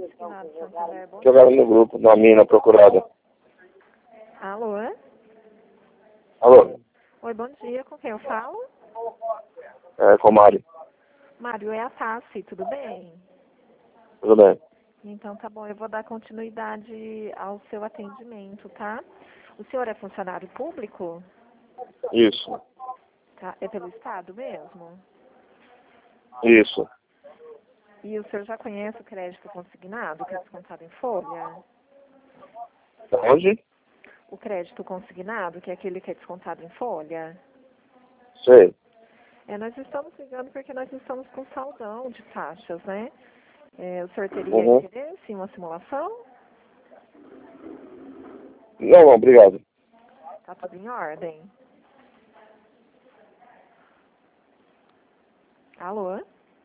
consignado Santander. Bom dia. Jogaram no grupo, na mina procurada. Alô? Alô? Oi, bom dia. Com quem eu falo? É, com o Mário. Mário, é a Tassi, tudo bem? Tudo bem? Então tá bom, eu vou dar continuidade ao seu atendimento, tá? O senhor é funcionário público? Isso. Tá? É pelo Estado mesmo? Isso. E o senhor já conhece o crédito consignado, que é descontado em folha? Onde? O crédito consignado, que é aquele que é descontado em folha? Sei. Nós estamos ligando porque nós estamos com saldão de taxas, né? O senhor teria Uhum. interesse em uma simulação? Não, obrigado. Tá tudo em ordem? Alô?